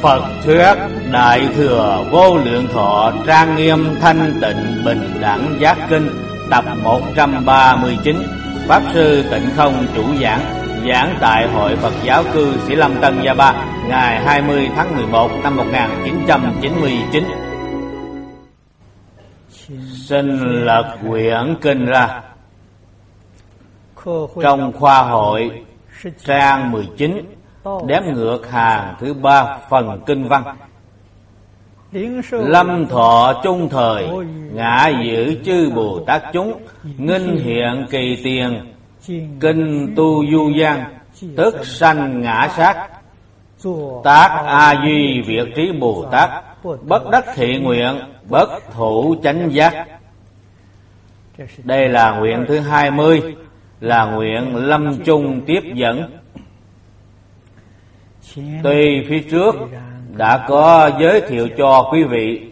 Phật thuyết Đại Thừa Vô Lượng Thọ Trang Nghiêm Thanh Tịnh Bình Đẳng Giác Kinh tập 139. Pháp sư Tịnh Không chủ giảng tại Hội Phật giáo cư Sĩ Lâm Tân Gia Ba ngày 20 tháng 11 năm 1999. Xin lật quyển kinh ra. Trong khoa hội trang 19 đếm ngược hàng thứ 3 phần kinh văn. Lâm thọ chung thời, ngã giữ chư Bồ Tát chúng, nghinh hiện kỳ tiền, kinh tu du gian, tức sanh ngã sát. Tác A Duy Việt Trí Bồ Tát, bất đắc thị nguyện, bất thủ chánh giác. Đây là nguyện thứ 20, là nguyện lâm chung tiếp dẫn. Tuy phía trước đã có giới thiệu cho quý vị,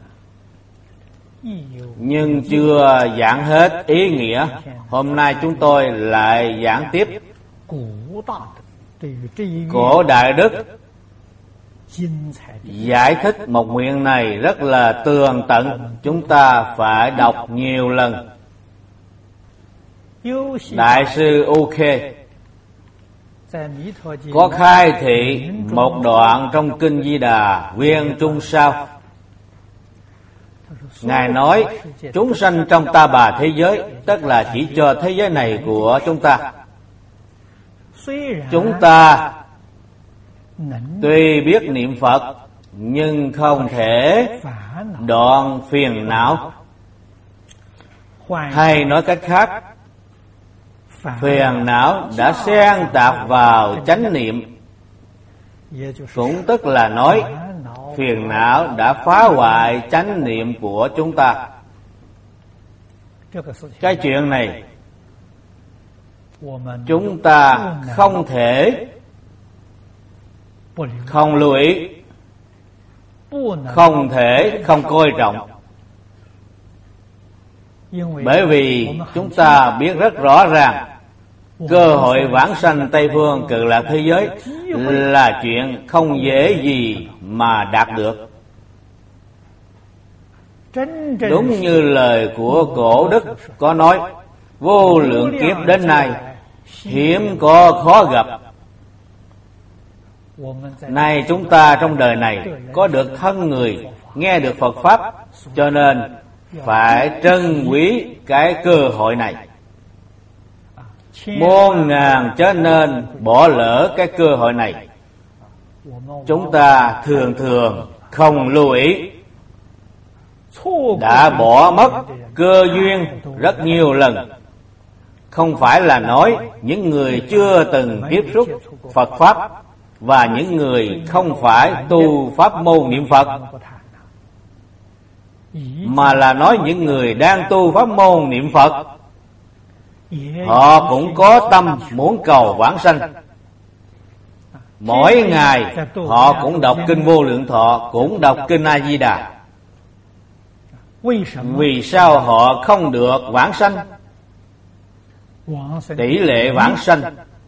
nhưng chưa giảng hết ý nghĩa. Hôm nay chúng tôi lại giảng tiếp. Cổ Đại Đức giải thích một nguyện này rất là tường tận, chúng ta phải đọc nhiều lần. Đại sư OK có khai thị một đoạn trong Kinh Di Đà Viên Trung Sao. Ngài nói chúng sanh trong ta bà thế giới, tức là chỉ cho thế giới này của chúng ta. Chúng ta tuy biết niệm Phật, nhưng không thể đoạn phiền não. Hay nói cách khác, phiền não đã xen tạp vào chánh niệm. Cũng tức là nói phiền não đã phá hoại chánh niệm của chúng ta. Cái chuyện này chúng ta không thể không lưu ý, không thể không coi trọng. Bởi vì chúng ta biết rất rõ ràng cơ hội vãng sanh Tây Phương Cực Lạc thế giới là chuyện không dễ gì mà đạt được. Đúng như lời của Cổ Đức có nói, vô lượng kiếp đến nay hiếm có khó gặp. Nay chúng ta trong đời này có được thân người, nghe được Phật Pháp, cho nên phải trân quý cái cơ hội này. Muôn ngàn chớ nên bỏ lỡ cái cơ hội này. Chúng ta thường không lưu ý, đã bỏ mất cơ duyên rất nhiều lần. Không phải là nói những người chưa từng tiếp xúc Phật Pháp và những người không phải tu pháp môn niệm Phật, mà là nói những người đang tu pháp môn niệm Phật. Họ cũng có tâm muốn cầu vãng sanh. Mỗi ngày họ cũng đọc Kinh Vô Lượng Thọ, cũng đọc Kinh A Di Đà. Vì sao họ không được vãng sanh? Tỷ lệ vãng sanh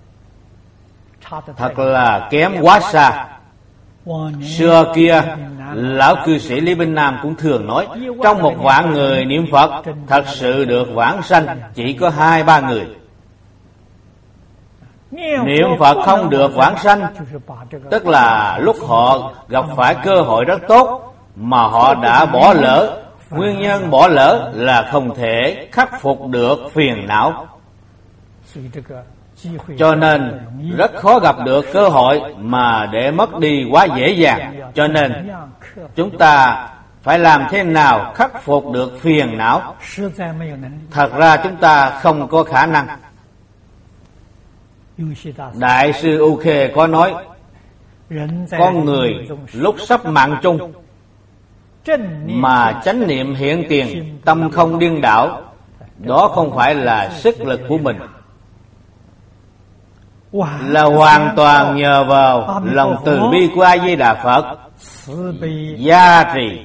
thật là kém quá xa. Xưa kia lão cư sĩ Lý Binh Nam cũng thường nói, trong 1.000.000 người niệm Phật, thật sự được vãng sanh chỉ có 2-3 người. Niệm Phật không được vãng sanh, tức là lúc họ gặp phải cơ hội rất tốt mà họ đã bỏ lỡ. Nguyên nhân bỏ lỡ là không thể khắc phục được phiền não, cho nên rất khó gặp được cơ hội mà để mất đi quá dễ dàng. Cho nên chúng ta phải làm thế nào khắc phục được phiền não. Thật ra chúng ta không có khả năng. Đại sư U Khê có nói, con người lúc sắp mạng chung mà chánh niệm hiện tiền, tâm không điên đảo, đó không phải là sức lực của mình, là hoàn toàn nhờ vào lòng từ bi của A Di Đà Phật gia trì.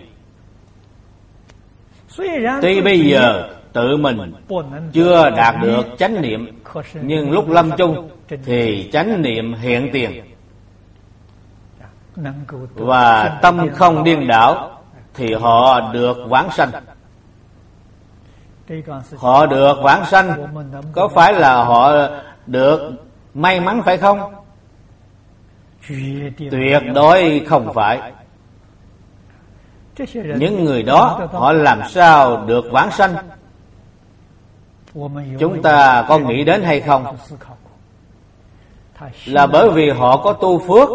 Tuy bây giờ tự mình chưa đạt được chánh niệm, nhưng lúc lâm chung thì chánh niệm hiện tiền. và tâm không điên đảo thì họ được vãng sanh. Họ được vãng sanh có phải là họ được may mắn phải không? Tuyệt đối không phải. Những người đó họ làm sao được vãng sanh? Chúng ta có nghĩ đến hay không? Là bởi vì họ có tu phước.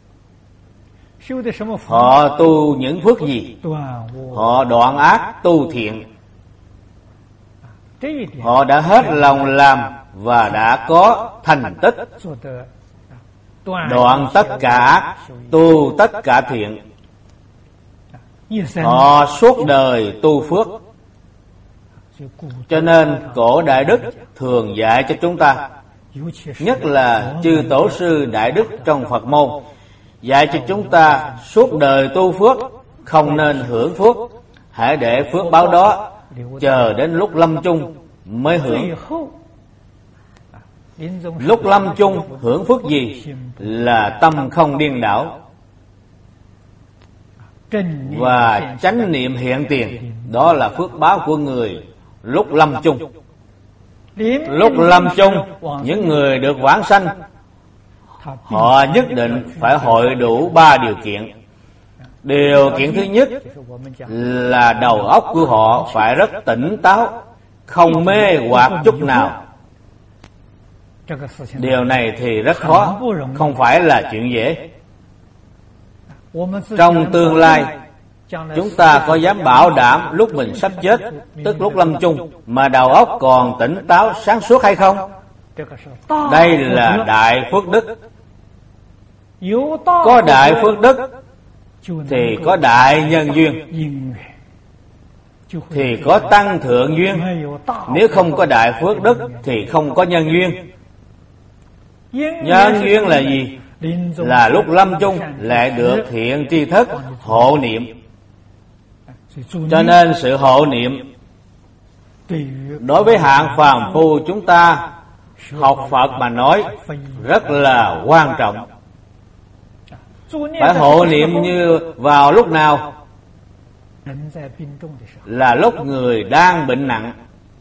Họ tu những phước gì? Họ đoạn ác tu thiện. Họ đã hết lòng làm và đã có thành tích. Đoạn tất cả ác, tu tất cả thiện. Họ suốt đời tu phước. Cho nên cổ Đại Đức thường dạy cho chúng ta, nhất là chư tổ sư Đại Đức trong Phật môn, dạy cho chúng ta suốt đời tu phước, không nên hưởng phước. Hãy để phước báo đó chờ đến lúc lâm chung mới hưởng. Lúc lâm chung hưởng phước gì? Là tâm không điên đảo và chánh niệm hiện tiền. Đó là phước báo của người lúc lâm chung. Lúc lâm chung, những người được vãng sanh, họ nhất định phải hội đủ 3 điều kiện. Điều kiện thứ nhất là đầu óc của họ phải rất tỉnh táo, không mê hoặc chút nào. Điều này thì rất khó, không phải là chuyện dễ. Trong tương lai, chúng ta có dám bảo đảm lúc mình sắp chết, tức lúc lâm chung, mà đầu óc còn tỉnh táo sáng suốt hay không? Đây là đại phước đức. Có đại phước đức thì có đại nhân duyên, thì có tăng thượng duyên. Nếu không có đại phước đức thì không có nhân duyên. Nhân duyên là gì? Là lúc lâm chung lại được thiện tri thức hộ niệm. Cho nên sự hộ niệm đối với hạng phàm phu chúng ta học Phật mà nói rất là quan trọng. Phải hộ niệm như vào lúc nào? Là lúc người đang bệnh nặng,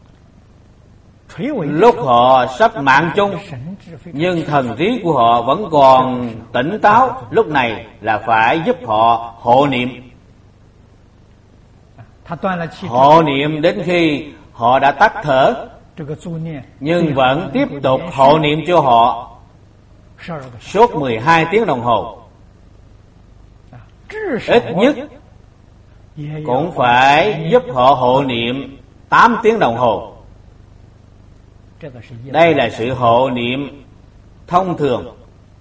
lúc họ sắp mạng chung, nhưng thần trí của họ vẫn còn tỉnh táo. Lúc này là phải giúp họ hộ niệm. Hộ niệm đến khi họ đã tắt thở, nhưng vẫn tiếp tục hộ niệm cho họ suốt 12 tiếng đồng hồ. Ít nhất cũng phải giúp họ hộ niệm 8 tiếng đồng hồ. Đây là sự hộ niệm thông thường.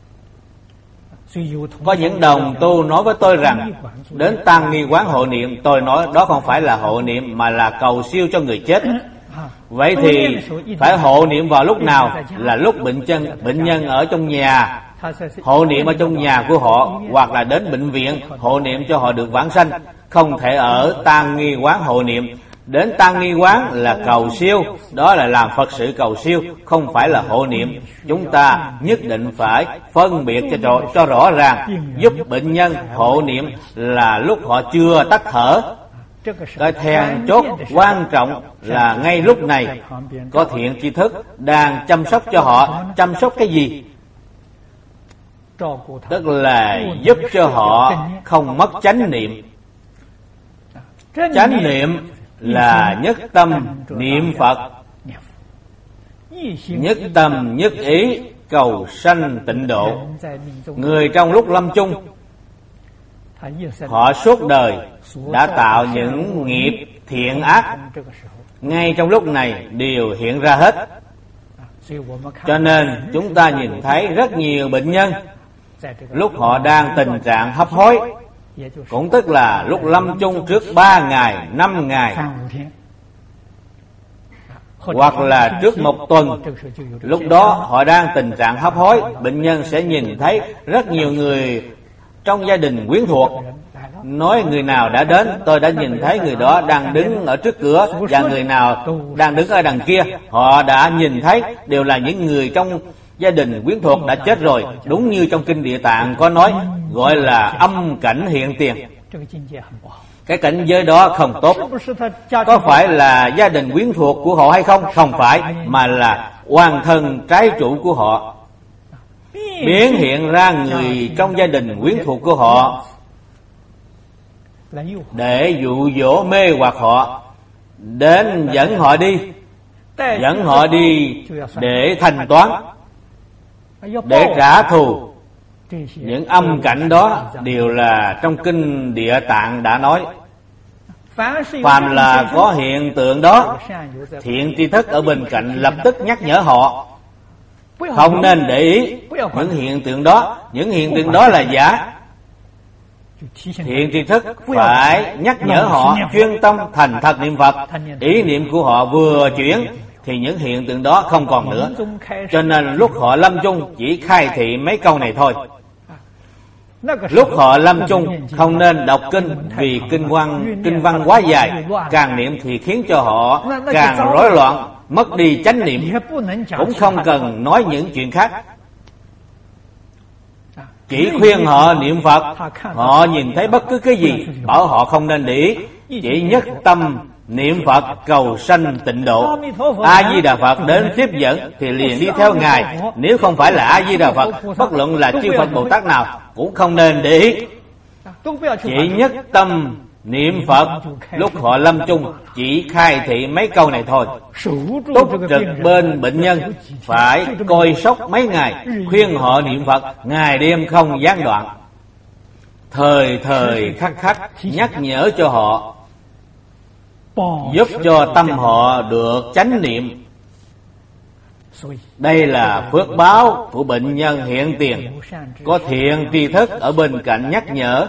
Có những đồng tu nói với tôi rằng đến Tăng Ni quán hộ niệm. Tôi nói đó không phải là hộ niệm mà là cầu siêu cho người chết. Vậy thì phải hộ niệm vào lúc nào? Là lúc bệnh nhân ở trong nhà, hộ niệm ở trong nhà của họ, hoặc là đến bệnh viện hộ niệm cho họ được vãng sanh. Không thể ở Tăng Ni quán hộ niệm. Đến Tăng Ni quán là cầu siêu, đó là làm Phật sự cầu siêu, không phải là hộ niệm. Chúng ta nhất định phải phân biệt cho rõ ràng. Giúp bệnh nhân hộ niệm là lúc họ chưa tắt thở. Cái then chốt quan trọng là ngay lúc này có thiện tri thức đang chăm sóc cho họ. Chăm sóc cái gì? Tức là giúp cho họ không mất chánh niệm. Chánh niệm là nhất tâm niệm Phật, nhất tâm nhất ý cầu sanh tịnh độ. Người trong lúc lâm chung, họ suốt đời đã tạo những nghiệp thiện ác, ngay trong lúc này đều hiện ra hết. Cho nên chúng ta nhìn thấy rất nhiều bệnh nhân lúc họ đang tình trạng hấp hối, cũng tức là lúc lâm chung trước 3 ngày, 5 ngày, hoặc là trước 1 tuần. Lúc đó họ đang tình trạng hấp hối. Bệnh nhân sẽ nhìn thấy rất nhiều người trong gia đình quyến thuộc, nói người nào đã đến, tôi đã nhìn thấy người đó đang đứng ở trước cửa, và người nào đang đứng ở đằng kia. Họ đã nhìn thấy đều là những người trong gia đình quyến thuộc đã chết rồi, đúng như trong kinh Địa Tạng có nói, gọi là âm cảnh hiện tiền. Cái cảnh giới đó không tốt. Có phải là gia đình quyến thuộc của họ hay không? Không phải, mà là oan thân trái chủ của họ, biến hiện ra người trong gia đình quyến thuộc của họ để dụ dỗ mê hoặc họ, đến dẫn họ đi để thanh toán, để trả thù. Những âm cảnh đó đều là trong kinh Địa Tạng đã nói. Phàm là có hiện tượng đó, thiện tri thức ở bên cạnh lập tức nhắc nhở họ không nên để ý những hiện tượng đó. Những hiện tượng đó là giả. Thiện tri thức phải nhắc nhở họ chuyên tâm thành thật niệm Phật. Ý niệm của họ vừa chuyển thì những hiện tượng đó không còn nữa. Cho nên lúc họ lâm chung chỉ khai thị mấy câu này thôi. Lúc họ lâm chung không nên đọc kinh, vì kinh văn quá dài, càng niệm thì khiến cho họ càng rối loạn, mất đi chánh niệm. Cũng không cần nói những chuyện khác, chỉ khuyên họ niệm Phật. Họ nhìn thấy bất cứ cái gì bảo họ không nên để ý, chỉ nhất tâm niệm Phật cầu sanh tịnh độ. A Di Đà Phật đến tiếp dẫn thì liền đi theo Ngài. Nếu không phải là A Di Đà Phật, bất luận là chư Phật Bồ Tát nào cũng không nên để ý, chỉ nhất tâm niệm Phật. Lúc họ lâm chung chỉ khai thị mấy câu này thôi. Túc trực bên bệnh nhân, phải coi sóc mấy ngày, khuyên họ niệm Phật ngày đêm không gián đoạn, thời thời khắc khắc nhắc nhở cho họ, giúp cho tâm họ được chánh niệm. Đây là phước báo của bệnh nhân hiện tiền, có thiện tri thức ở bên cạnh nhắc nhở,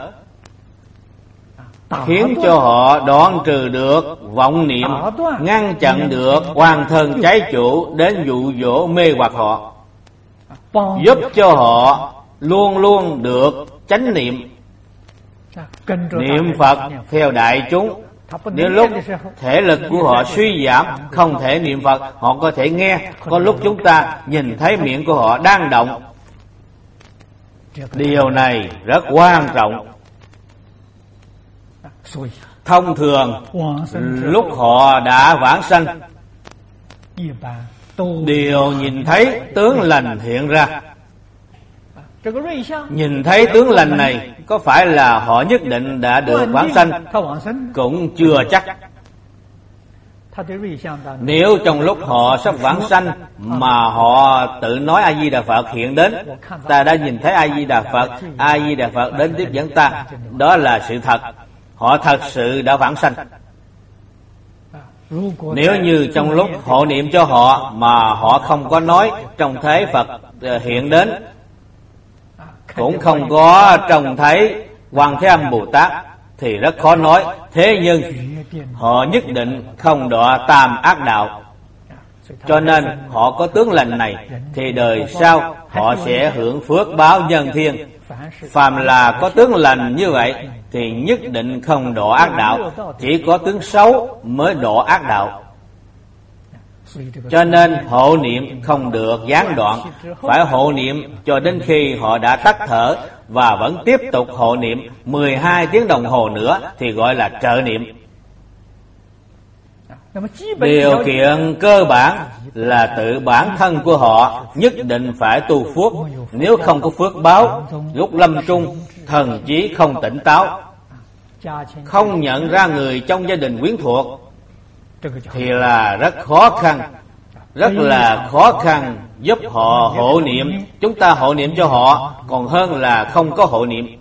khiến cho họ đoạn trừ được vọng niệm, ngăn chặn được oan thân trái chủ đến dụ dỗ mê hoặc họ, giúp cho họ luôn luôn được chánh niệm. Niệm Phật theo đại chúng. Đến lúc thể lực của họ suy giảm, không thể niệm Phật, họ có thể nghe. Có lúc chúng ta nhìn thấy miệng của họ đang động. Điều này rất quan trọng. Thông thường lúc họ đã vãng sanh, đều nhìn thấy tướng lành hiện ra. Nhìn thấy tướng lành này có phải là họ nhất định đã được vãng sanh? Cũng chưa chắc. Nếu trong lúc họ sắp vãng sanh mà họ tự nói A Di Đà Phật hiện đến, ta đã nhìn thấy A Di Đà Phật, A Di Đà Phật đến tiếp dẫn ta, đó là sự thật. Họ thật sự đã vãng sanh. Nếu như trong lúc hộ niệm cho họ mà họ không có nói trông thấy Phật hiện đến, cũng không có trông thấy Quan Thế Âm Bồ Tát, thì rất khó nói. Thế nhưng họ nhất định không đọa tam ác đạo. Cho nên họ có tướng lành này thì đời sau họ sẽ hưởng phước báo nhân thiên. Phàm là có tướng lành như vậy thì nhất định không đọa ác đạo, chỉ có tướng xấu mới đọa ác đạo. Cho nên hộ niệm không được gián đoạn, phải hộ niệm cho đến khi họ đã tắt thở, và vẫn tiếp tục hộ niệm 12 tiếng đồng hồ nữa thì gọi là trợ niệm. Điều kiện cơ bản là tự bản thân của họ nhất định phải tu phước. Nếu không có phước báo, lúc lâm chung thần trí không tỉnh táo, không nhận ra người trong gia đình quyến thuộc, thì là rất khó khăn, rất là khó khăn giúp họ hộ niệm. Chúng ta hộ niệm cho họ còn hơn là không có hộ niệm.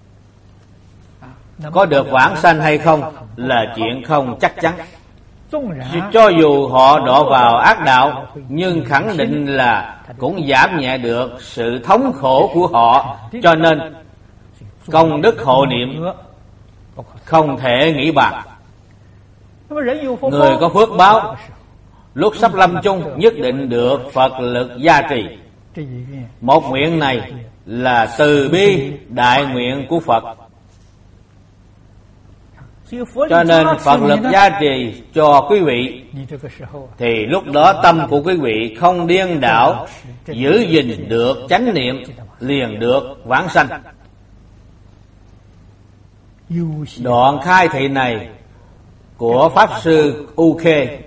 Có được vãng sanh hay không là chuyện không chắc chắn. Cho dù họ đọa vào ác đạo, nhưng khẳng định là cũng giảm nhẹ được sự thống khổ của họ. Cho nên công đức hộ niệm không thể nghĩ bàn. Người có phước báo lúc sắp lâm chung nhất định được Phật lực gia trì. Một nguyện này là từ bi đại nguyện của Phật. Cho nên Phật lực gia trì cho quý vị, thì lúc đó tâm của quý vị không điên đảo, giữ gìn được chánh niệm, liền được vãng sanh. Đoạn khai thị này của Pháp Sư UK,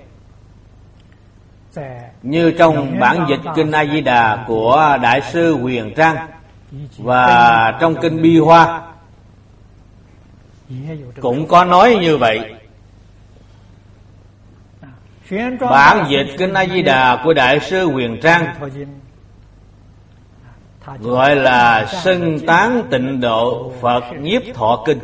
như trong bản dịch Kinh A Di Đà của Đại sư Huyền Trang và trong Kinh Bi Hoa cũng có nói như vậy. Bản dịch Kinh A Di Đà của Đại sư Huyền Trang gọi là Xưng Tán Tịnh Độ Phật Nhiếp Thọ Kinh,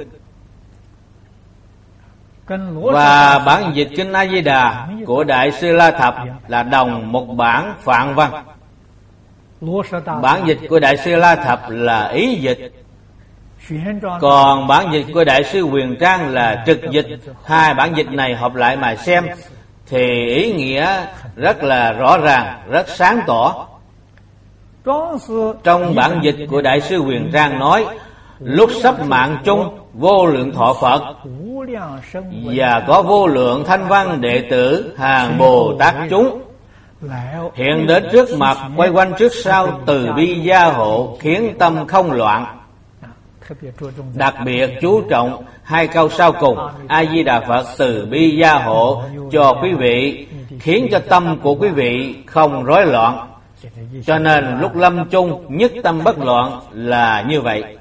và bản dịch Kinh A Di Đà của Đại sư La Thập là đồng một bản Phạn văn. Bản dịch của Đại sư La Thập là ý dịch, còn bản dịch của Đại sư Huyền Trang là trực dịch. Hai bản dịch này hợp lại mà xem thì ý nghĩa rất là rõ ràng, rất sáng tỏ. Trong bản dịch của Đại sư Huyền Trang nói, lúc sắp mạng chung, vô lượng thọ Phật và có vô lượng thanh văn đệ tử hàng Bồ Tát chúng hiện đến trước mặt, quay quanh trước sau, từ bi gia hộ, khiến tâm không loạn. Đặc biệt chú trọng hai câu sau cùng: A Di Đà Phật từ bi gia hộ cho quý vị, khiến cho tâm của quý vị không rối loạn. Cho nên lúc lâm chung nhất tâm bất loạn là như vậy.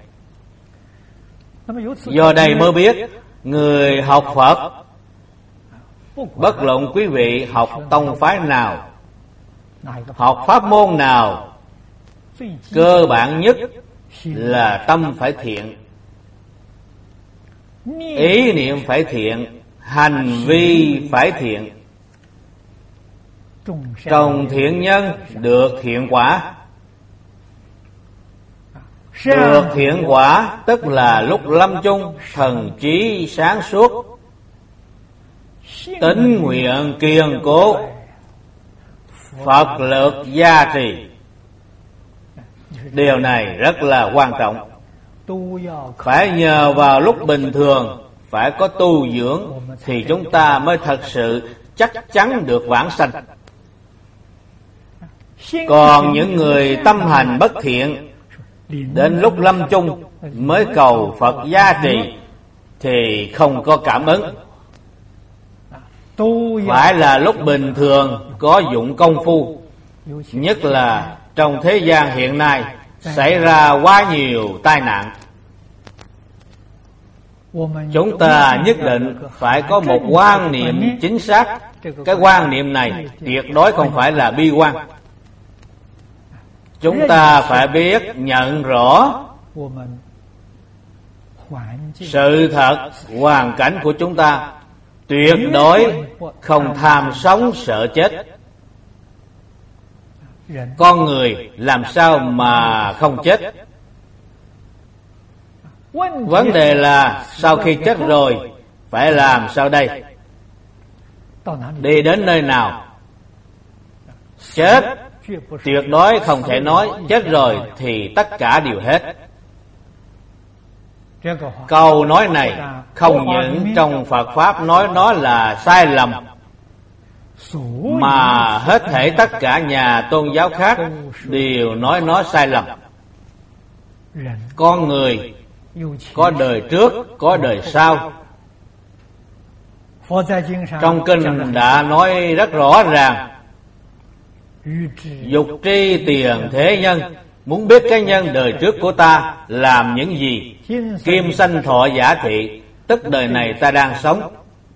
Do đây mới biết, người học Phật, bất luận quý vị học tông phái nào, học pháp môn nào, cơ bản nhất là tâm phải thiện, ý niệm phải thiện, hành vi phải thiện. Trồng thiện nhân được thiện quả. Được thiện quả tức là lúc lâm chung thần trí sáng suốt, tín nguyện kiên cố, Phật lực gia trì. Điều này rất là quan trọng. Phải nhờ vào lúc bình thường, phải có tu dưỡng, thì chúng ta mới thật sự chắc chắn được vãng sanh. Còn những người tâm hành bất thiện, đến lúc lâm chung mới cầu Phật gia trì thì không có cảm ứng. Phải là lúc bình thường có dụng công phu. Nhất là trong thế gian hiện nay xảy ra quá nhiều tai nạn, chúng ta nhất định phải có một quan niệm chính xác. Cái quan niệm này tuyệt đối không phải là bi quan. Chúng ta phải biết nhận rõ sự thật, hoàn cảnh của chúng ta, tuyệt đối không tham sống sợ chết. Con người làm sao mà không chết? Vấn đề là sau khi chết rồi phải làm sao đây? Đi đến nơi nào? Chết tuyệt đối không thể nói chết rồi thì tất cả đều hết. Câu nói này không những trong Phật Pháp nói nó là sai lầm, mà hết thảy tất cả nhà tôn giáo khác đều nói nó sai lầm. Con người có đời trước, có đời sau. Trong kinh đã nói rất rõ ràng: dục tri tiền thế nhân. Muốn biết cái nhân đời trước của ta làm những gì, kim sanh thọ giả thị, tức đời này ta đang sống.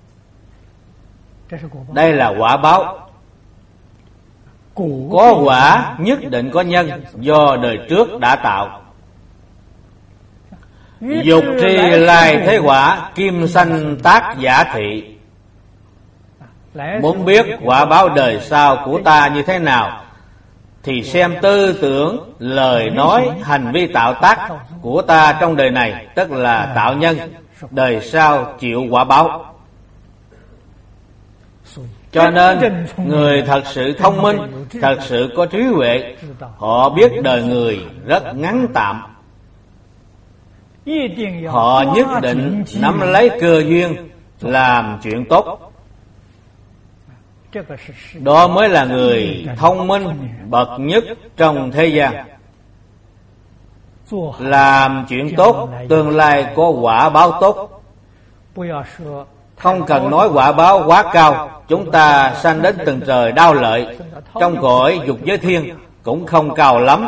Đây là quả báo. Có quả nhất định có nhân do đời trước đã tạo. Dục tri lai thế quả, kim sanh tác giả thị. Muốn biết quả báo đời sau của ta như thế nào thì xem tư tưởng, lời nói, hành vi tạo tác của ta trong đời này, tức là tạo nhân, đời sau chịu quả báo. Cho nên người thật sự thông minh, thật sự có trí huệ, họ biết đời người rất ngắn tạm. Họ nhất định nắm lấy cơ duyên làm chuyện tốt. Đó mới là người thông minh bậc nhất trong thế gian. Làm chuyện tốt, tương lai có quả báo tốt. Không cần nói quả báo quá cao. Chúng ta sanh đến tầng trời đau lợi, trong cõi dục giới thiên cũng không cao lắm.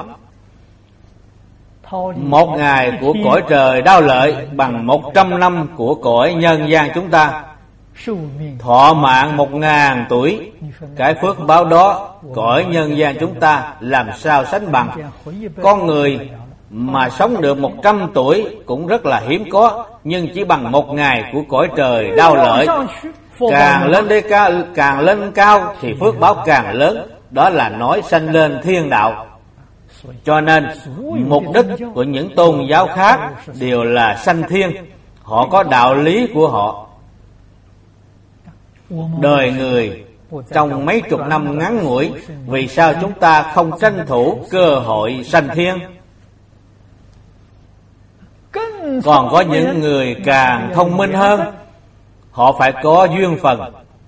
Một ngày của cõi trời đau lợi bằng 100 năm của cõi nhân gian chúng ta. Thọ mạng 1000 tuổi, cái phước báo đó cõi nhân gian chúng ta làm sao sánh bằng. Con người mà sống được 100 tuổi cũng rất là hiếm có, nhưng chỉ bằng 1 ngày của cõi trời đau lợi. Càng lên cao thì phước báo càng lớn. Đó là nói sanh lên thiên đạo. Cho nên mục đích của những tôn giáo khác đều là sanh thiên. Họ có đạo lý của họ. Đời người trong mấy chục năm ngắn ngủi, vì sao chúng ta không tranh thủ cơ hội sanh thiên? Còn có những người càng thông minh hơn, họ phải có duyên phần.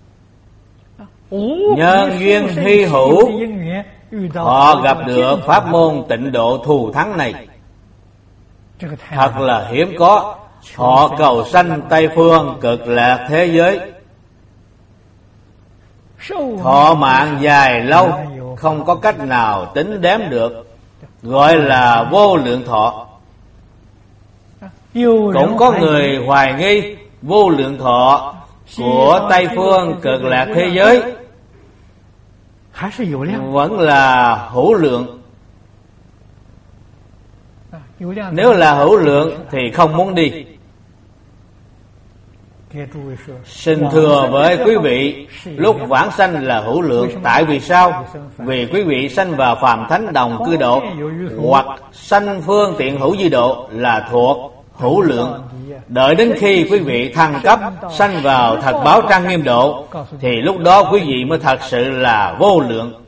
Nhân duyên hy hữu, họ gặp được pháp môn tịnh độ thù thắng này. Thật là hiếm có. Họ cầu sanh Tây Phương Cực Lạc thế giới. Thọ mạng dài lâu, không có cách nào tính đếm được, gọi là vô lượng thọ. Cũng có người hoài nghi vô lượng thọ của Tây Phương Cực Lạc thế giới vẫn là hữu lượng. Nếu là hữu lượng thì không muốn đi. Xin thưa với quý vị, lúc vãng sanh là hữu lượng. Tại vì sao? Vì quý vị sanh vào phàm thánh đồng cư độ, hoặc sanh phương tiện hữu di độ là thuộc hữu lượng. Đợi đến khi quý vị thăng cấp sanh vào thật báo trang nghiêm độ, thì lúc đó quý vị mới thật sự là vô lượng.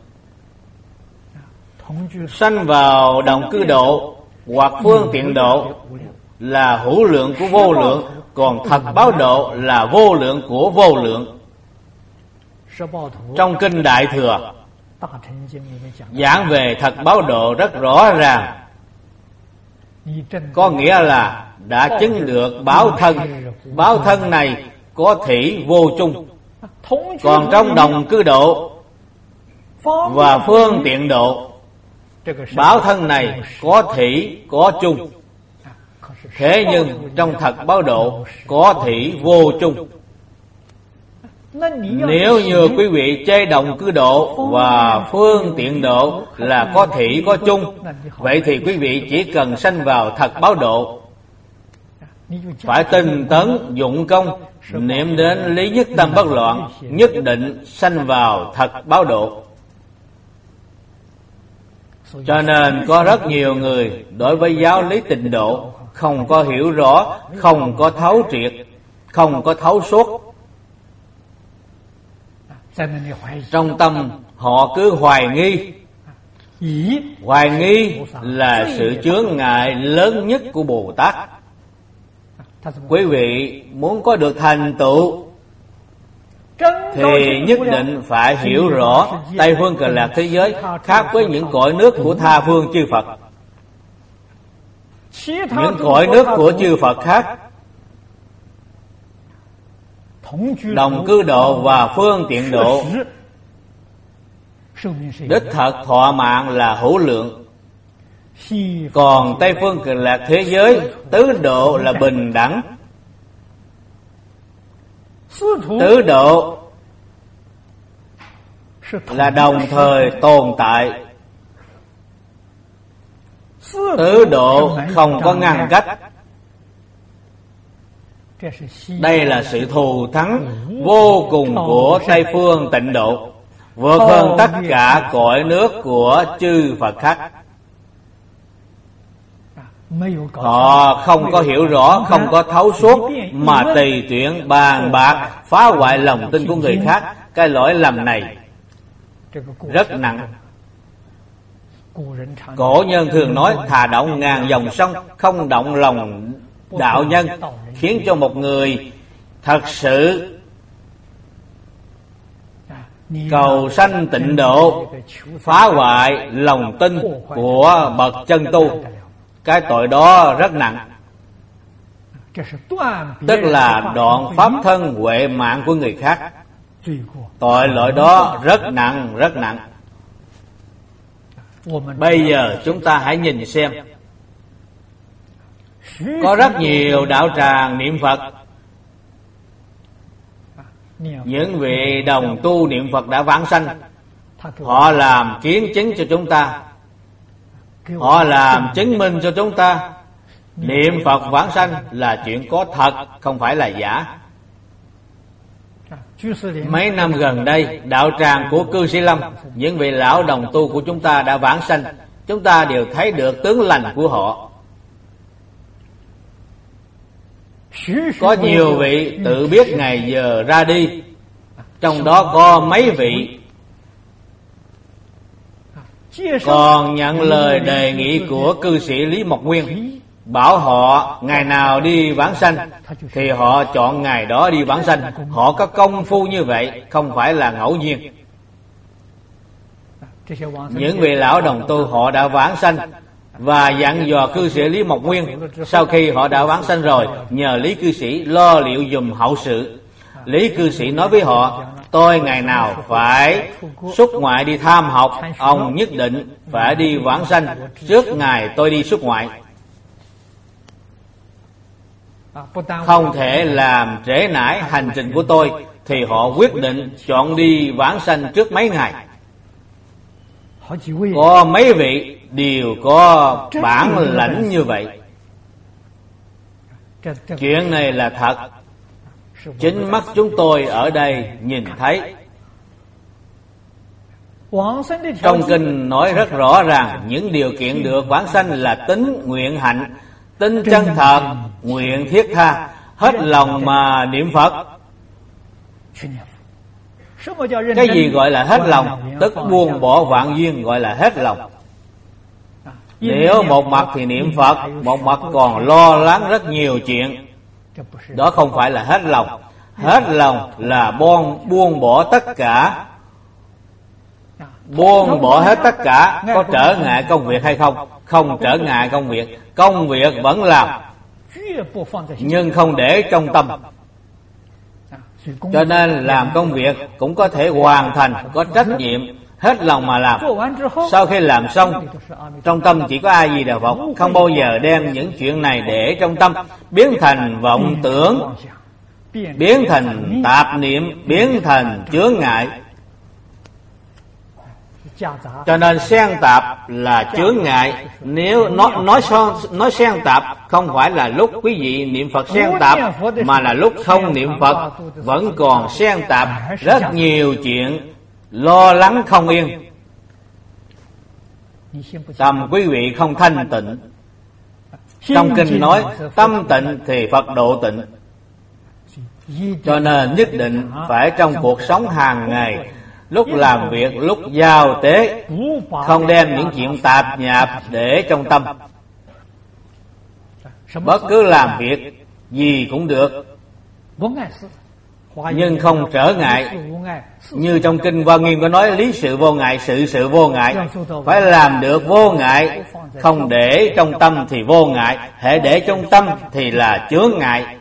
Sanh vào đồng cư độ hoặc phương tiện độ là hữu lượng của vô lượng, còn thật báo độ là vô lượng của vô lượng. Trong kinh Đại Thừa giảng về thật báo độ rất rõ ràng. Có nghĩa là đã chứng được báo thân. Báo thân này có thủy vô chung. Còn trong đồng cư độ và phương tiện độ, báo thân này có thủy có chung. Thế nhưng trong thật báo độ có thủy vô chung. Nếu như quý vị chơi đồng cư độ và phương tiện độ là có thủy có chung, vậy thì quý vị chỉ cần sanh vào thật báo độ, phải tinh tấn dụng công niệm đến lý nhất tâm bất loạn, nhất định sanh vào thật báo độ. Cho nên có rất nhiều người đối với giáo lý tịnh độ không có hiểu rõ, không có thấu triệt, không có thấu suốt. Trong tâm họ cứ hoài nghi. Hoài nghi là sự chướng ngại lớn nhất của Bồ Tát. Quý vị muốn có được thành tựu thì nhất định phải hiểu rõ Tây Phương Cực Lạc thế giới khác với những cõi nước của tha phương chư Phật. Những cõi nước của chư Phật khác, đồng cư độ và phương tiện độ, đích thật thọ mạng là hữu lượng. Còn Tây Phương Cực Lạc thế giới tứ độ là bình đẳng. Tứ độ là đồng thời tồn tại. Tứ độ không có ngăn cách. Đây là sự thù thắng vô cùng của Tây Phương tịnh độ, vượt hơn tất cả cõi nước của chư Phật khác. Họ không có hiểu rõ, không có thấu suốt, mà tùy tiện bàn bạc phá hoại lòng tin của người khác. Cái lỗi lầm này rất nặng. Cổ nhân thường nói thà động ngàn dòng sông, không động lòng đạo nhân, khiến cho một người thật sự cầu sanh tịnh độ, phá hoại lòng tin của bậc chân tu, cái tội đó rất nặng. Tức là đoạn pháp thân huệ mạng của người khác. Tội lỗi đó rất nặng, rất nặng. Bây giờ chúng ta hãy nhìn xem, có rất nhiều đạo tràng niệm Phật. Những vị đồng tu niệm Phật đã vãng sanh, họ làm kiến chứng cho chúng ta, họ làm chứng minh cho chúng ta niệm Phật vãng sanh là chuyện có thật, không phải là giả. Mấy năm gần đây, đạo tràng của Cư Sĩ Lâm, những vị lão đồng tu của chúng ta đã vãng sanh, chúng ta đều thấy được tướng lành của họ. Có nhiều vị tự biết ngày giờ ra đi, trong đó có mấy vị còn nhận lời đề nghị của cư sĩ Lý Mộc Nguyên, bảo họ ngày nào đi vãng sanh thì họ chọn ngày đó đi vãng sanh. Họ có công phu như vậy, không phải là ngẫu nhiên. Những vị lão đồng tu họ đã vãng sanh và dặn dò cư sĩ Lý Mộc Nguyên, sau khi họ đã vãng sanh rồi, nhờ Lý cư sĩ lo liệu dùm hậu sự. Lý cư sĩ nói với họ, tôi ngày nào phải xuất ngoại đi tham học, ông nhất định phải đi vãng sanh trước ngày tôi đi xuất ngoại, không thể làm trễ nải hành trình của tôi. Thì họ quyết định chọn đi vãng sanh trước mấy ngày. Có mấy vị đều có bản lãnh như vậy. Chuyện này là thật, chính mắt chúng tôi ở đây nhìn thấy. Trong kinh nói rất rõ ràng, những điều kiện được vãng sanh là tính nguyện hạnh, tính chân thật, nguyện thiết tha, hết lòng mà niệm Phật. Cái gì gọi là hết lòng? Tức buông bỏ vạn duyên gọi là hết lòng. Nếu một mặt thì niệm Phật, một mặt còn lo lắng rất nhiều chuyện, đó không phải là hết lòng. Hết lòng là buông bỏ tất cả. Buông bỏ hết tất cả. Có trở ngại công việc hay không? Không trở ngại công việc. Công việc vẫn làm, nhưng không để trong tâm. Cho nên làm công việc cũng có thể hoàn thành, có trách nhiệm, hết lòng mà làm. Sau khi làm xong, trong tâm chỉ có A Di Đà Phật, không bao giờ đem những chuyện này để trong tâm, biến thành vọng tưởng, biến thành tạp niệm, biến thành chướng ngại. Cho nên xen tạp là chướng ngại. Nếu nói xen tạp không phải là lúc quý vị niệm Phật xen tạp, mà là lúc không niệm Phật vẫn còn xen tạp rất nhiều chuyện, lo lắng không yên. Tâm quý vị không thanh tịnh. Trong kinh nói tâm tịnh thì Phật độ tịnh. Cho nên nhất định phải trong cuộc sống hàng ngày, lúc làm việc, lúc giao tế, không đem những chuyện tạp nhạp để trong tâm. Bất cứ làm việc gì cũng được, nhưng không trở ngại. Như trong kinh Hoa Nghiêm có nói lý sự vô ngại, sự vô ngại. Phải làm được vô ngại, không để trong tâm thì vô ngại, hễ để trong tâm thì là chướng ngại.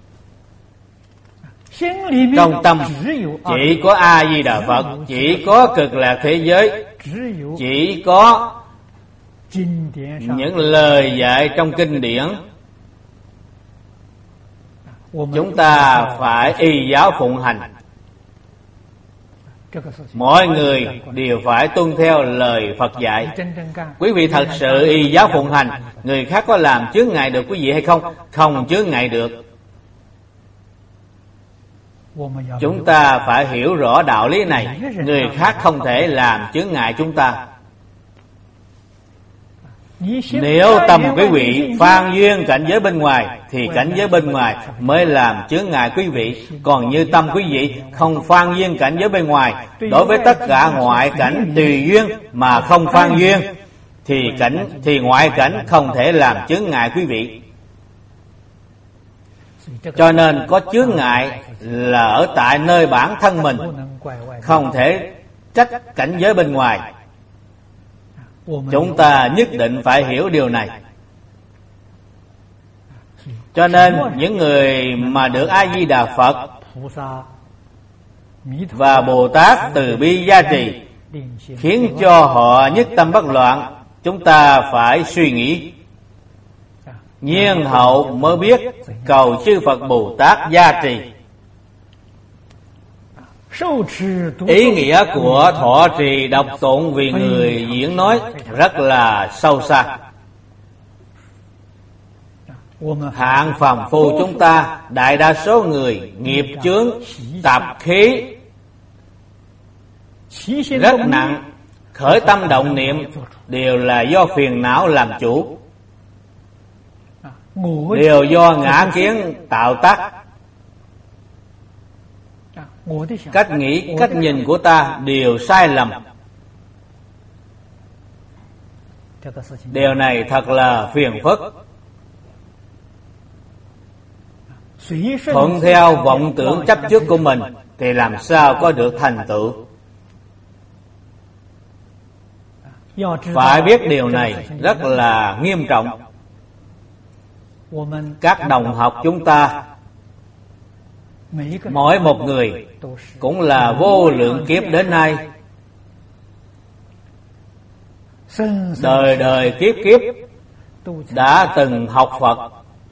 Trong tâm chỉ có A Di Đà Phật, chỉ có Cực Lạc thế giới, chỉ có những lời dạy trong kinh điển. Chúng ta phải y giáo phụng hành. Mọi người đều phải tuân theo lời Phật dạy. Quý vị thật sự y giáo phụng hành, người khác có làm chướng ngại được quý vị hay không? Không chướng ngại được. Chúng ta phải hiểu rõ đạo lý này. Người khác không thể làm chướng ngại chúng ta. Nếu tâm quý vị phan duyên cảnh giới bên ngoài thì cảnh giới bên ngoài mới làm chướng ngại quý vị. Còn như tâm quý vị không phan duyên cảnh giới bên ngoài, đối với tất cả ngoại cảnh tùy duyên mà không phan duyên thì ngoại cảnh không thể làm chướng ngại quý vị. Cho nên có chướng ngại là ở tại nơi bản thân mình, không thể trách cảnh giới bên ngoài. Chúng ta nhất định phải hiểu điều này. Cho nên những người mà được A-di-đà Phật và Bồ Tát từ bi gia trì, khiến cho họ nhất tâm bất loạn, chúng ta phải suy nghĩ. Nhiên hậu mới biết cầu chư Phật Bồ Tát gia trì. Ý nghĩa của thọ trì đọc tụng vì người diễn nói rất là sâu xa. Hạng phàm phu chúng ta, đại đa số người nghiệp chướng tạp khí rất nặng, khởi tâm động niệm đều là do phiền não làm chủ, đều do ngã kiến tạo tác. Cách nghĩ, cách nhìn của ta đều sai lầm. Điều này thật là phiền phức. Thuận theo vọng tưởng chấp trước của mình thì làm sao có được thành tựu. Phải biết điều này rất là nghiêm trọng. Các đồng học chúng ta, mỗi một người cũng là vô lượng kiếp đến nay, đời đời kiếp kiếp đã từng học Phật,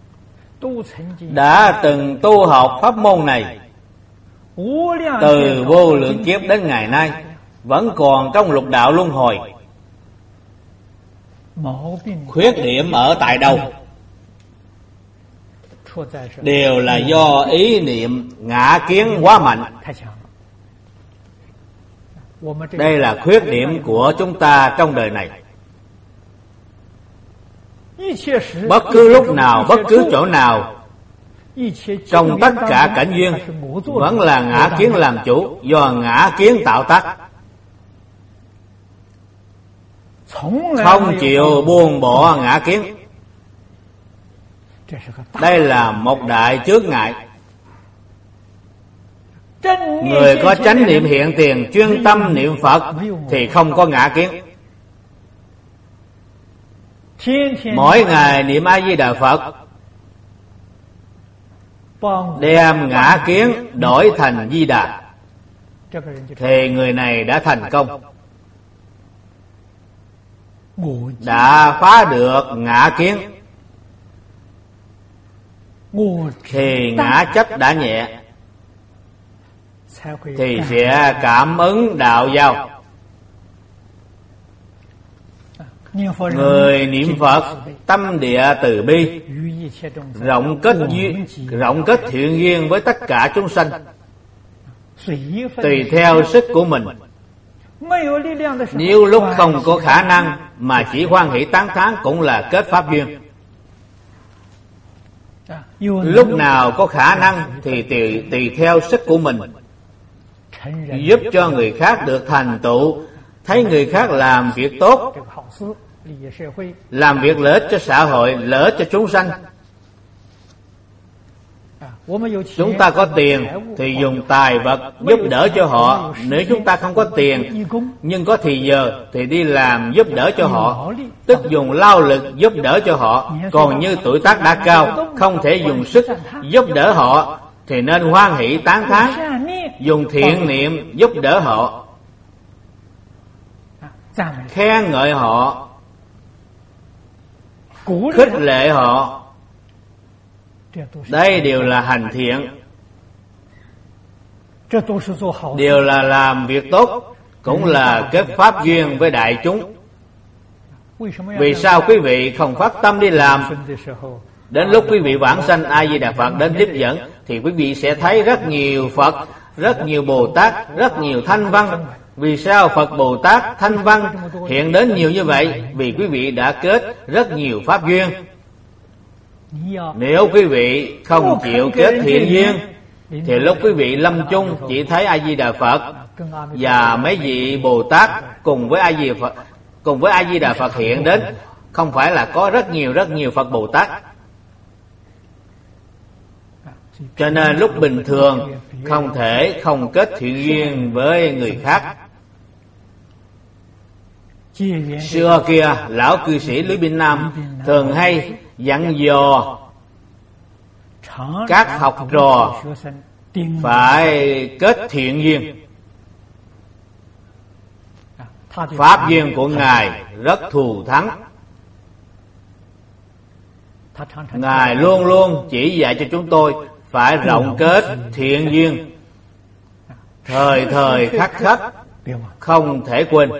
đã từng tu học pháp môn này, từ vô lượng kiếp đến ngày nay vẫn còn trong lục đạo luân hồi. Khuyết điểm ở tại đâu? Đều là do ý niệm ngã kiến quá mạnh. Đây là khuyết điểm của chúng ta trong đời này. Bất cứ lúc nào, bất cứ chỗ nào, trong tất cả cảnh duyên vẫn là ngã kiến làm chủ, do ngã kiến tạo tác. Không chịu buông bỏ ngã kiến, đây là một đại chướng ngại. Người có chánh niệm hiện tiền, chuyên tâm niệm Phật thì không có ngã kiến. Mỗi ngày niệm A-di-đà Phật, đem ngã kiến đổi thành Di Đà, thì người này đã thành công, đã phá được ngã kiến, thì ngã chấp đã nhẹ, thì sẽ cảm ứng đạo giao. Người niệm Phật tâm địa từ bi, rộng kết thiện duyên với tất cả chúng sanh, tùy theo sức của mình. Nếu lúc không có khả năng mà chỉ hoan hỷ tán thán cũng là kết pháp duyên. Lúc nào có khả năng thì tùy theo sức của mình, giúp cho người khác được thành tựu, thấy người khác làm việc tốt, làm việc lợi ích cho xã hội, lợi ích cho chúng sanh. Chúng ta có tiền thì dùng tài vật giúp đỡ cho họ. Nếu chúng ta không có tiền nhưng có thì giờ thì đi làm giúp đỡ cho họ, tức dùng lao lực giúp đỡ cho họ. Còn như tuổi tác đã cao, không thể dùng sức giúp đỡ họ thì nên hoan hỷ tán thán, dùng thiện niệm giúp đỡ họ, khen ngợi họ, khích lệ họ. Đây đều là hành thiện, đều là làm việc tốt, cũng là kết pháp duyên với đại chúng. Vì sao quý vị không phát tâm đi làm? Đến lúc quý vị vãng sanh, A-di-đà Phật đến tiếp dẫn, thì quý vị sẽ thấy rất nhiều Phật, rất nhiều Bồ Tát, rất nhiều Thanh Văn. Vì sao Phật Bồ Tát Thanh Văn hiện đến nhiều như vậy? Vì quý vị đã kết rất nhiều pháp duyên. Nếu quý vị không chịu kết thiện duyên thì lúc quý vị lâm chung chỉ thấy A-di-đà Phật và mấy vị Bồ Tát cùng với A-di-đà Phật hiện đến, không phải là có rất nhiều Phật Bồ Tát. Cho nên lúc bình thường không thể không kết thiện duyên với người khác. Xưa kia lão cư sĩ Lý Bỉnh Nam thường hay dặn dò các học trò phải kết thiện duyên. Pháp duyên của Ngài rất thù thắng. Ngài luôn luôn chỉ dạy cho chúng tôi phải rộng kết thiện duyên, thời thời khắc khắc không thể quên.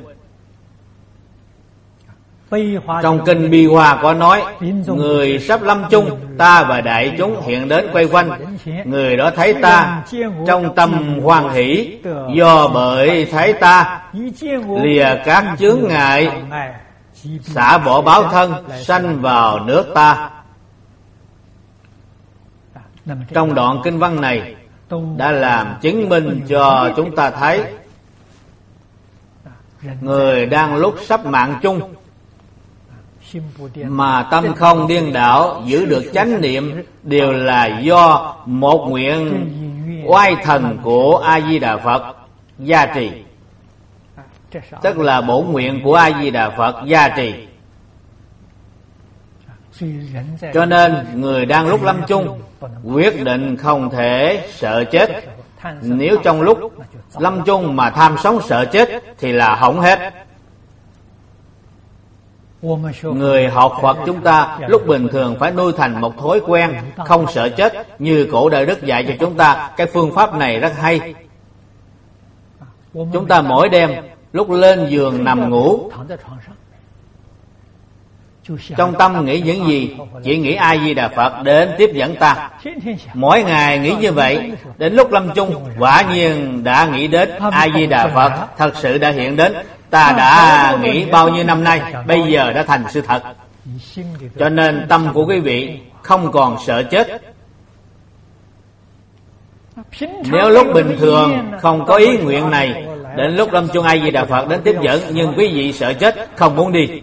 Trong kinh Bi Hoa có nói, người sắp lâm chung, ta và đại chúng hiện đến quay quanh. Người đó thấy ta trong tâm hoan hỷ, do bởi thấy ta lìa các chướng ngại, xả bỏ báo thân, sanh vào nước ta. Trong đoạn kinh văn này đã làm chứng minh cho chúng ta thấy người đang lúc sắp mạng chung mà tâm không điên đảo, giữ được chánh niệm, đều là do một nguyện oai thần của A Di Đà Phật gia trì. Tức là bổn nguyện của A Di Đà Phật gia trì. Cho nên người đang lúc lâm chung quyết định không thể sợ chết. Nếu trong lúc lâm chung mà tham sống sợ chết thì là hỏng hết. Người học Phật chúng ta lúc bình thường phải nuôi thành một thói quen không sợ chết, như cổ Đại Đức dạy cho chúng ta. Cái phương pháp này rất hay. Chúng ta mỗi đêm lúc lên giường nằm ngủ, trong tâm nghĩ những gì? Chỉ nghĩ A Di Đà Phật đến tiếp dẫn ta. Mỗi ngày nghĩ như vậy, đến lúc lâm chung quả nhiên đã nghĩ đến A Di Đà Phật thật sự đã hiện đến. Ta đã nghĩ bao nhiêu năm nay, bây giờ đã thành sự thật. Cho nên tâm của quý vị không còn sợ chết. Nếu lúc bình thường không có ý nguyện này, đến lúc lâm chung A Di Đà Phật đến tiếp dẫn, nhưng quý vị sợ chết không muốn đi.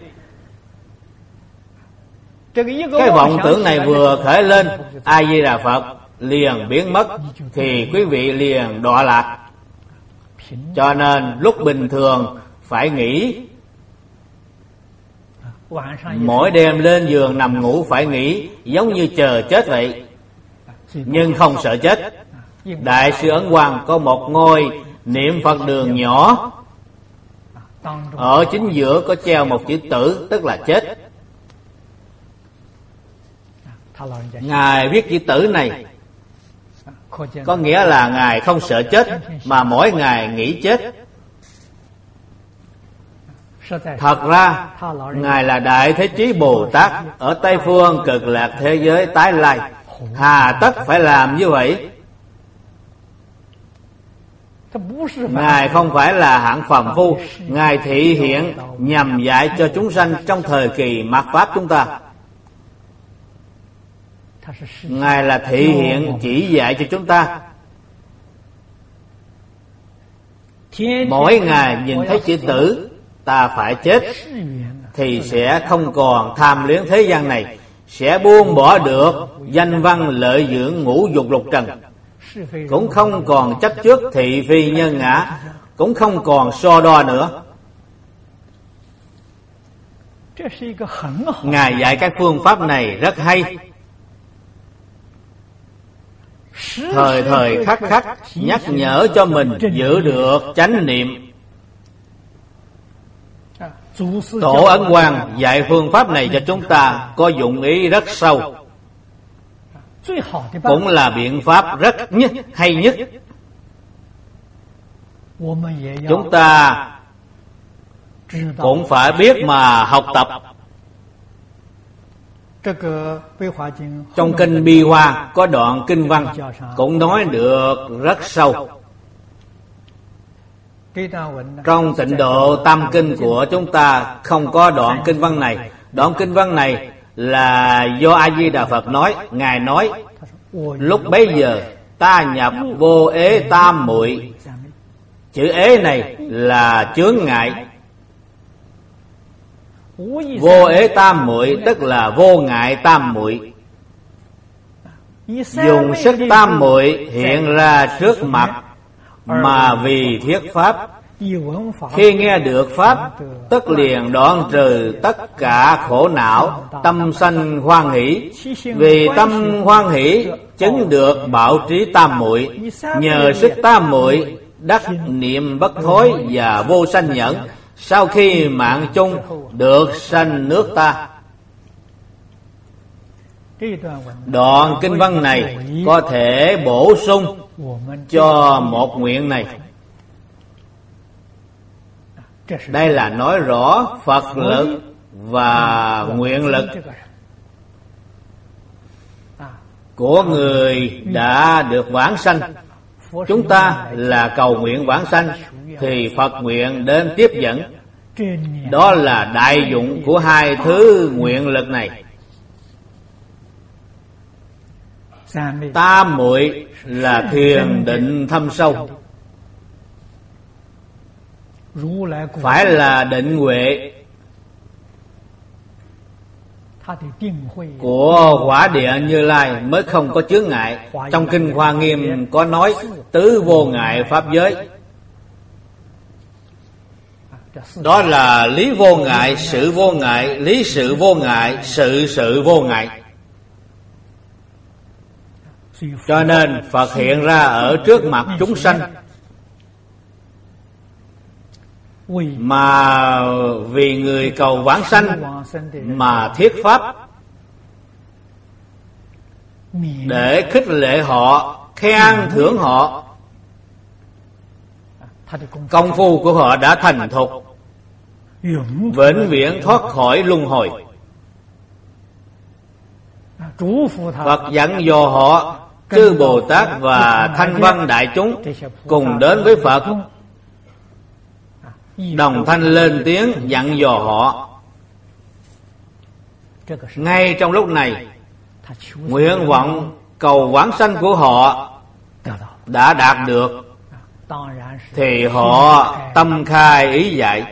Cái vọng tưởng này vừa khởi lên, A Di Đà Phật liền biến mất, thì quý vị liền đọa lạc. Cho nên lúc bình thường phải nghĩ, mỗi đêm lên giường nằm ngủ phải nghĩ, giống như chờ chết vậy, nhưng không sợ chết. Đại sư Ấn Quang có một ngôi niệm Phật đường nhỏ, ở chính giữa có treo một chữ tử, tức là chết. Ngài viết chữ tử này có nghĩa là Ngài không sợ chết, mà mỗi ngày nghĩ chết. Thật ra Ngài là Đại Thế Chí Bồ Tát ở Tây Phương Cực Lạc thế giới tái lai, hà tất phải làm như vậy. Ngài không phải là hạng phàm phu. Ngài thị hiện nhằm dạy cho chúng sanh trong thời kỳ mạt Pháp chúng ta. Ngài là thị hiện chỉ dạy cho chúng ta. Mỗi ngày nhìn thấy chữ tử, ta phải chết, thì sẽ không còn tham luyến thế gian này, sẽ buông bỏ được danh văn lợi dưỡng ngũ dục lục trần, cũng không còn chấp trước thị phi nhân ngã, cũng không còn so đo nữa. Ngài dạy cái phương pháp này rất hay, thời thời khắc khắc nhắc nhở cho mình giữ được chánh niệm. Tổ Ấn Quang dạy phương pháp này cho chúng ta có dụng ý rất sâu, cũng là biện pháp rất hay nhất. Chúng ta cũng phải biết mà học tập. Trong kinh Bi Hoa có đoạn kinh văn cũng nói được rất sâu. Trong Tịnh Độ Tam Kinh của chúng ta không có đoạn kinh văn này. Đoạn kinh văn này là do A Di Đà Phật nói. Ngài nói lúc bấy giờ ta nhập vô ế tam muội. Chữ ế này là chướng ngại. Vô ế tam muội tức là vô ngại tam muội. dùng sức tam muội hiện ra trước mặt, mà vì thuyết pháp. Khi nghe được pháp, tức liền đoạn trừ tất cả khổ não, tâm sanh hoan hỷ. Vì tâm hoan hỷ chứng được bảo trí tam muội, nhờ sức tam muội đắc niệm bất thối và vô sanh nhẫn. Sau khi mạng chung được sanh nước ta. Đoạn kinh văn này có thể bổ sung cho một nguyện này. Đây là nói rõ Phật lực và nguyện lực của người đã được vãng sanh. Chúng ta là cầu nguyện vãng sanh, thì Phật nguyện đến tiếp dẫn. Đó là đại dụng của hai thứ nguyện lực này. Tam muội là thiền định thâm sâu, phải là định huệ của quả địa Như Lai mới không có chướng ngại. Trong kinh Hoa Nghiêm có nói tứ vô ngại pháp giới. Đó là lý vô ngại, sự vô ngại, lý sự vô ngại, sự vô ngại. Cho nên Phật hiện ra ở trước mặt chúng sanh, mà vì người cầu vãng sanh mà thuyết pháp, để khích lệ họ, khen thưởng họ. Công phu của họ đã thành thục, vĩnh viễn thoát khỏi luân hồi. Phật dặn dò họ, chư Bồ Tát và thanh văn đại chúng cùng đến với Phật, đồng thanh lên tiếng dặn dò họ. Ngay trong lúc này, nguyện vọng cầu vãng sanh của họ đã đạt được, thì họ tâm khai ý dạy.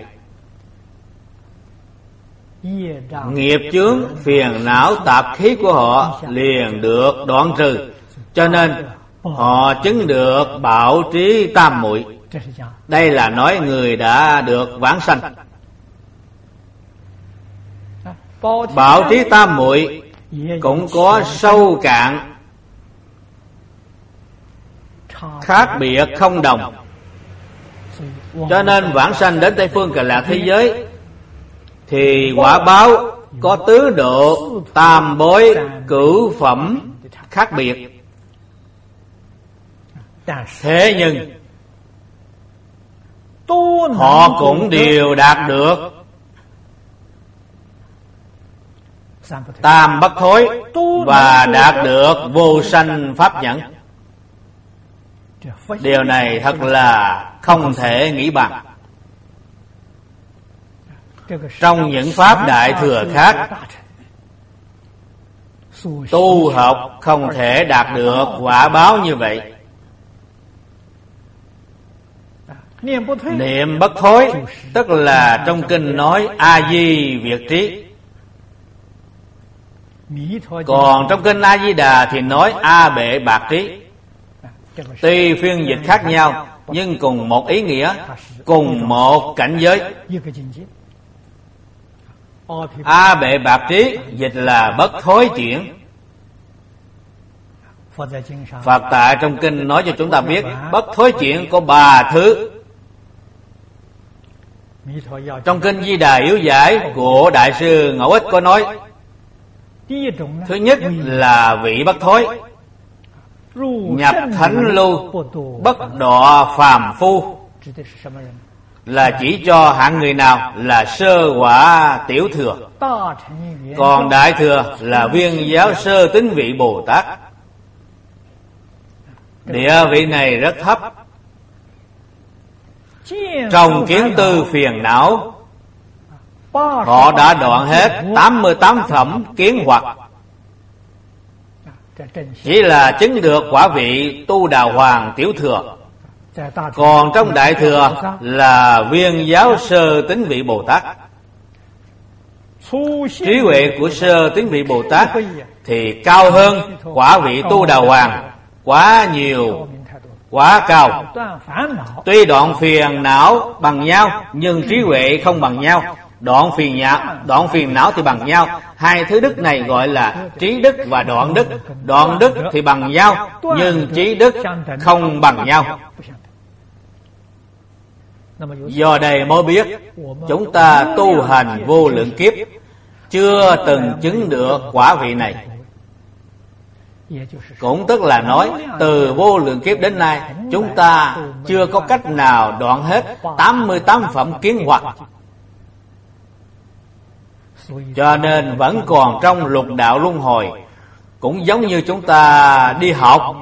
Nghiệp chướng, phiền não, tạp khí của họ liền được đoạn trừ. Cho nên họ chứng được bảo trí tam muội. Đây là nói người đã được vãng sanh. Bảo trí tam muội cũng có sâu cạn, khác biệt không đồng. Cho nên vãng sanh đến Tây Phương Cực Lạc thế giới thì quả báo có tứ độ, tam bối, cửu phẩm khác biệt. Thế nhưng họ cũng đều đạt được tam bất thối và đạt được vô sanh pháp nhẫn. Điều này thật là không thể nghĩ bằng. Trong những pháp đại thừa khác, tu học không thể đạt được quả báo như vậy. Niệm bất thối tức là trong kinh nói A Di Việt trí, còn trong kinh A Di Đà thì nói A Bệ Bạc trí. Tuy phiên dịch khác nhau nhưng cùng một ý nghĩa, cùng một cảnh giới. A Bệ Bạc trí dịch là bất thối chuyển. Phật tại trong kinh nói cho chúng ta biết bất thối chuyển có 3 thứ. Trong kinh Di Đà Yếu Giải của Đại sư Ngẫu Ích có nói, thứ nhất là vị bất thối, nhập thánh lưu, bất đọa phàm phu, là chỉ cho hạng người nào là sơ quả tiểu thừa. Còn đại thừa là viên giáo sơ tín vị Bồ Tát. Địa vị này rất thấp. Trong kiến tư phiền não, họ đã đoạn hết 88 phẩm kiến hoặc, chỉ là chứng được quả vị tu đà hoàng tiểu thừa. Còn trong đại thừa là viên giáo sơ tín vị Bồ Tát. Trí huệ của sơ tiến vị Bồ Tát thì cao hơn quả vị Tu Đà Hoàng quá nhiều, quá cao. Tuy đoạn phiền não bằng nhau, nhưng trí huệ không bằng nhau. Đoạn phiền não thì bằng nhau. Hai thứ đức này gọi là trí đức và đoạn đức. Đoạn đức thì bằng nhau, nhưng trí đức không bằng nhau. Do đây mới biết chúng ta tu hành vô lượng kiếp chưa từng chứng được quả vị này. Cũng tức là nói từ vô lượng kiếp đến nay chúng ta chưa có cách nào đoạn hết 88 phẩm kiến hoặc, cho nên vẫn còn trong lục đạo luân hồi. Cũng giống như chúng ta đi học,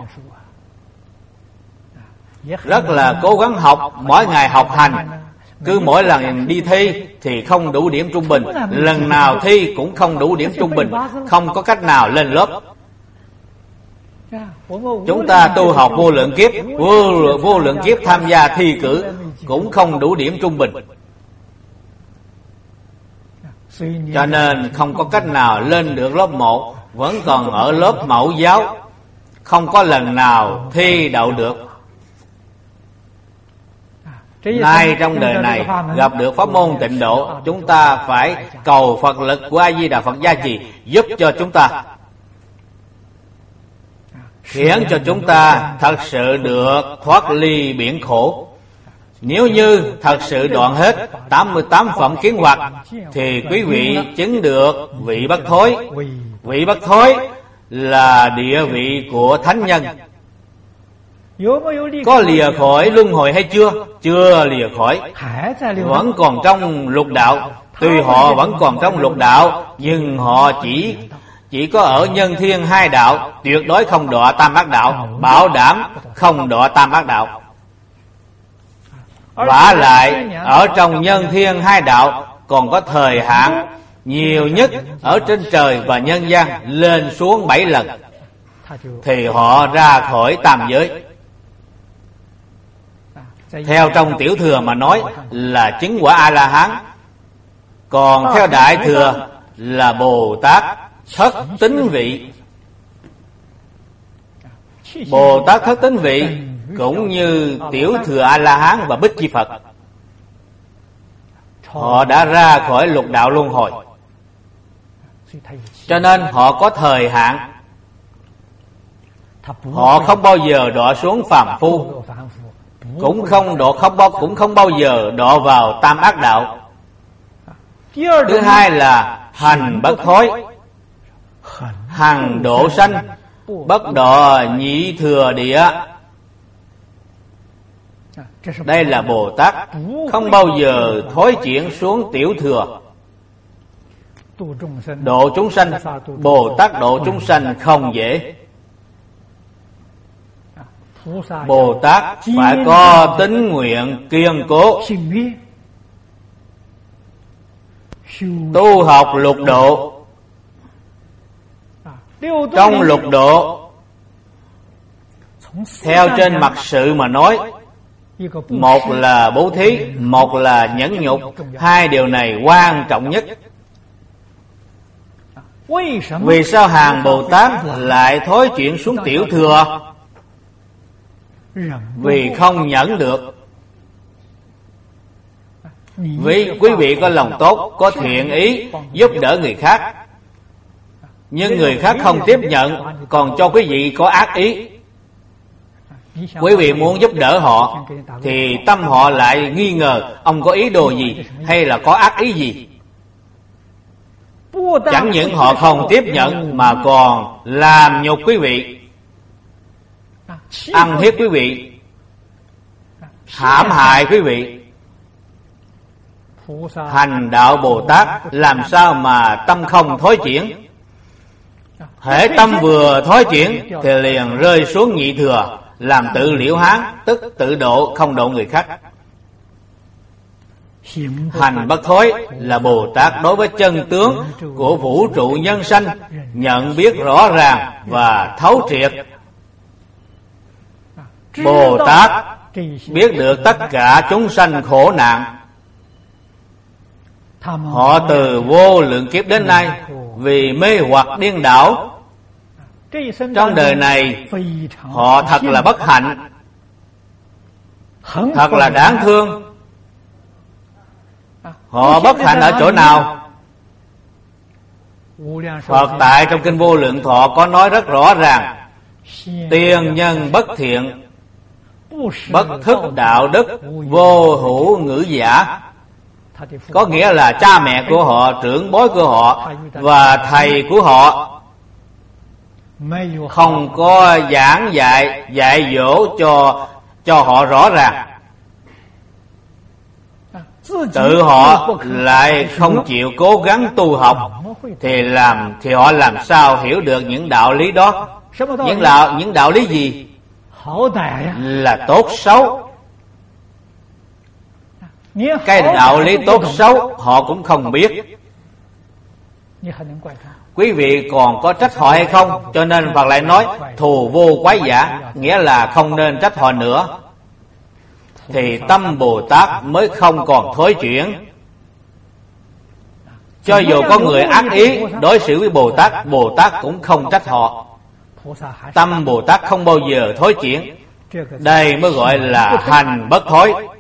rất là cố gắng học, mỗi ngày học hành. Cứ mỗi lần đi thi thì không đủ điểm trung bình, lần nào thi cũng không đủ điểm trung bình, không có cách nào lên lớp. Chúng ta tu học vô lượng kiếp, vô lượng kiếp tham gia thi cử cũng không đủ điểm trung bình, cho nên không có cách nào lên được lớp 1, vẫn còn ở lớp mẫu giáo, không có lần nào thi đậu được. Nay trong đời này gặp được pháp môn Tịnh Độ, chúng ta phải cầu Phật lực của A Di Đà Phật gia trì, giúp cho chúng ta, khiến cho chúng ta thật sự được thoát ly biển khổ. Nếu như thật sự đoạn hết 88 phẩm kiến hoặc thì quý vị chứng được vị bất thối. Vị bất thối là địa vị của thánh nhân. Có lìa khỏi luân hồi hay chưa? Chưa lìa khỏi, vẫn còn trong lục đạo. Tuy họ vẫn còn trong lục đạo, nhưng họ chỉ có ở nhân thiên hai đạo, tuyệt đối không đọa tam ác đạo, bảo đảm không đọa tam ác đạo. Vả lại ở trong nhân thiên hai đạo còn có thời hạn, nhiều nhất ở trên trời và nhân gian lên xuống 7 lần thì họ ra khỏi tam giới. Theo trong tiểu thừa mà nói là chứng quả A-la-hán, còn theo đại thừa là Bồ Tát thất tín vị. Bồ Tát thất tín vị cũng như tiểu thừa A-la-hán và Bích Chi Phật, họ đã ra khỏi lục đạo luân hồi, cho nên họ có thời hạn. Họ không bao giờ đọa xuống phàm phu, cũng không bao giờ đọa vào tam ác đạo. Thứ hai là hành bất thối, hằng độ sanh, bất đọa nhị thừa địa. Đây là Bồ Tát không bao giờ thối chuyển xuống tiểu thừa. Độ chúng sanh, Bồ Tát độ chúng sanh không dễ. Bồ Tát phải có tín nguyện kiên cố, tu học lục độ. Trong lục độ, theo trên mặt sự mà nói, một là bố thí, một là nhẫn nhục. Hai điều này quan trọng nhất. Vì sao hàng Bồ Tát lại thối chuyển xuống tiểu thừa? Vì không nhẫn được. Vì quý vị có lòng tốt, có thiện ý giúp đỡ người khác, nhưng người khác không tiếp nhận, còn cho quý vị có ác ý. Quý vị muốn giúp đỡ họ thì tâm họ lại nghi ngờ ông có ý đồ gì hay là có ác ý gì. Chẳng những họ không tiếp nhận mà còn làm nhục quý vị, ăn hiếp quý vị, hãm hại quý vị. Hành đạo Bồ Tát làm sao mà tâm không thối chuyển? Hễ tâm vừa thối chuyển thì liền rơi xuống nhị thừa, làm tự liễu hán, tức tự độ, không độ người khác. Hành bất thối là Bồ Tát đối với chân tướng của vũ trụ nhân sanh nhận biết rõ ràng và thấu triệt. Bồ Tát biết được tất cả chúng sanh khổ nạn, Họ từ vô lượng kiếp đến nay vì mê hoặc điên đảo, trong đời này họ thật là bất hạnh, thật là đáng thương. Họ bất hạnh ở chỗ nào? Phật tại trong kinh Vô Lượng Thọ có nói rất rõ ràng: tiền nhân bất thiện, bất thức đạo đức, vô hữu ngữ giả. Có nghĩa là cha mẹ của họ, trưởng bối của họ và thầy của họ không có giảng dạy dỗ cho họ rõ ràng. Tự họ lại không chịu cố gắng tu học, thì họ làm sao hiểu được những đạo lý đó? Những đạo lý gì? Là tốt xấu. Cái đạo lý tốt xấu họ cũng không biết. Quý vị còn có trách họ hay không? Cho nên Phật lại nói thù vô quái giả, nghĩa là không nên trách họ nữa, thì tâm Bồ Tát mới không còn thối chuyển. Cho dù có người ác ý đối xử với Bồ Tát cũng không trách họ. Tâm Bồ Tát không bao giờ thối chuyển. Đây mới gọi là hành bất thối.